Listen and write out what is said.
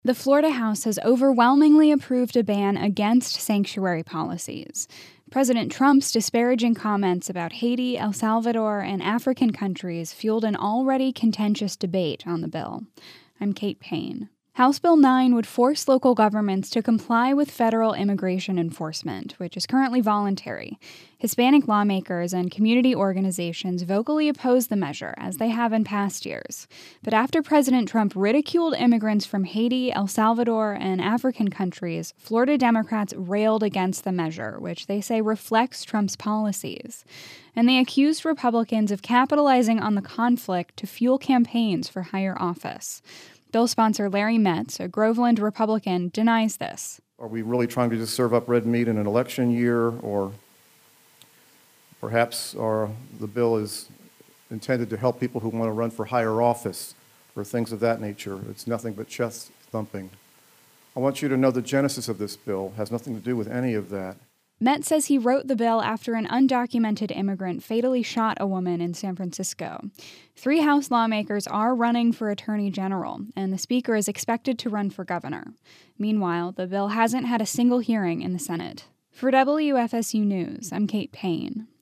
The Florida House has overwhelmingly approved a ban against sanctuary policies. President Trump's disparaging comments about Haiti, El Salvador, and African countries fueled an already contentious debate on the bill. I'm Kate Payne. House Bill 9 would force local governments to comply with federal immigration enforcement, which is currently voluntary. Hispanic lawmakers and community organizations vocally oppose the measure, as they have in past years. But after President Trump ridiculed immigrants from Haiti, El Salvador, and African countries, Florida Democrats railed against the measure, which they say reflects Trump's policies. And they accused Republicans of capitalizing on the conflict to fuel campaigns for higher office. Bill sponsor Larry Metz, a Groveland Republican, denies this. Are we really trying to just serve up red meat in an election year? Or perhaps the bill is intended to help people who want to run for higher office or things of that nature? It's nothing but chest thumping. I want you to know the genesis of this bill has nothing to do with any of that. Metz says he wrote the bill after an undocumented immigrant fatally shot a woman in San Francisco. 3 House lawmakers are running for Attorney General, and the Speaker is expected to run for governor. Meanwhile, the bill hasn't had a single hearing in the Senate. For WFSU News, I'm Kate Payne.